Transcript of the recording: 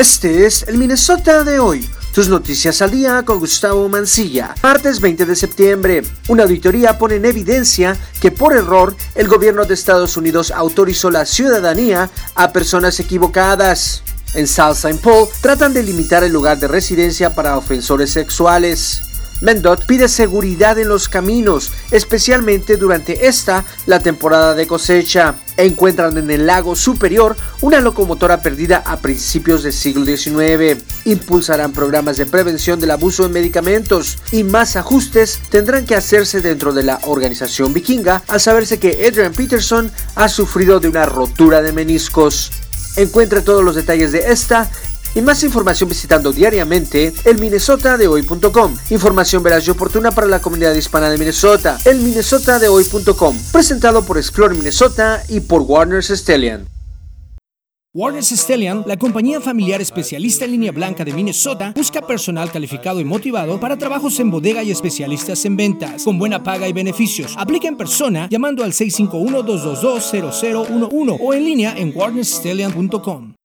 Este es el Minnesota de hoy. Tus noticias al día con Gustavo Mancilla. Martes 20 de septiembre. Una auditoría pone en evidencia que por error el gobierno de Estados Unidos autorizó la ciudadanía a personas equivocadas. En South St. Paul tratan de limitar el lugar de residencia para ofensores sexuales. MnDOT pide seguridad en los caminos, especialmente durante la temporada de cosecha. Encuentran en el lago superior una locomotora perdida a principios del siglo XIX. Impulsarán programas de prevención del abuso de medicamentos y más ajustes tendrán que hacerse dentro de la organización vikinga al saberse que Adrian Peterson ha sufrido de una rotura de meniscos. Encuentre todos los detalles de y más información visitando diariamente elminnesotadehoy.com. Información veraz y oportuna para la comunidad hispana de Minnesota. elminnesotadehoy.com. Presentado por Explore Minnesota y por Warner Stellian. Warner Stellian, la compañía familiar especialista en línea blanca de Minnesota, busca personal calificado y motivado para trabajos en bodega y especialistas en ventas, con buena paga y beneficios. Aplica en persona llamando al 651-222-0011 o en línea en warnerstellian.com.